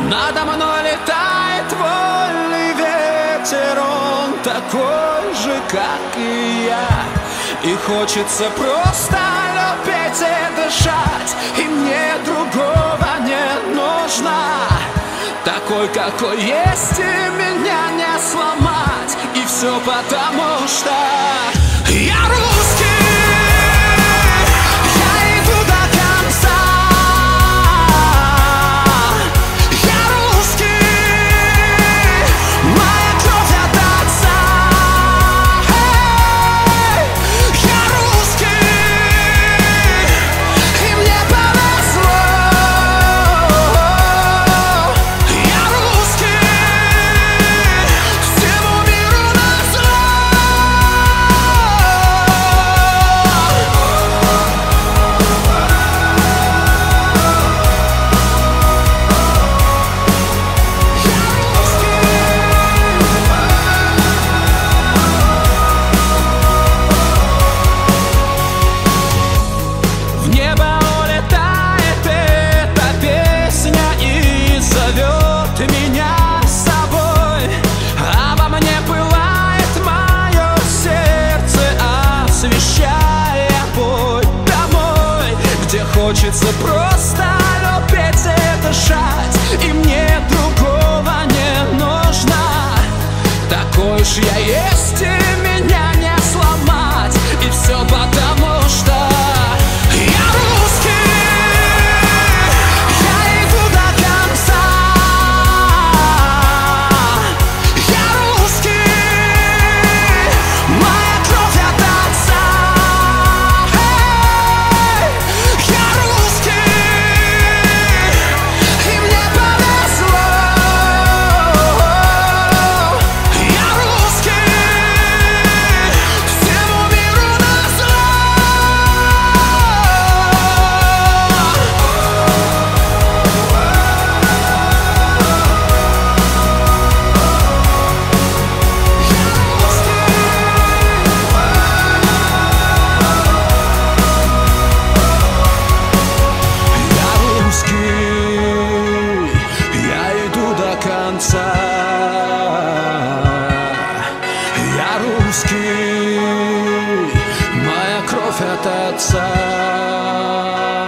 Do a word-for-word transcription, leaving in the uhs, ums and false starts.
Надо мной летает вольный ветер, он такой же, как и я. И хочется просто любить и дышать, и мне другого не нужно. Такой, какой есть, и меня не сломать. И все потому, что я русский. Хочется просто любить и дышать, и мне другого не нужно. Такой уж я есть, и меня не сломать. И все потому, что я русский. Я иду до конца. Я русский. Моя кровь от отца. Я русский, моя кровь от отца.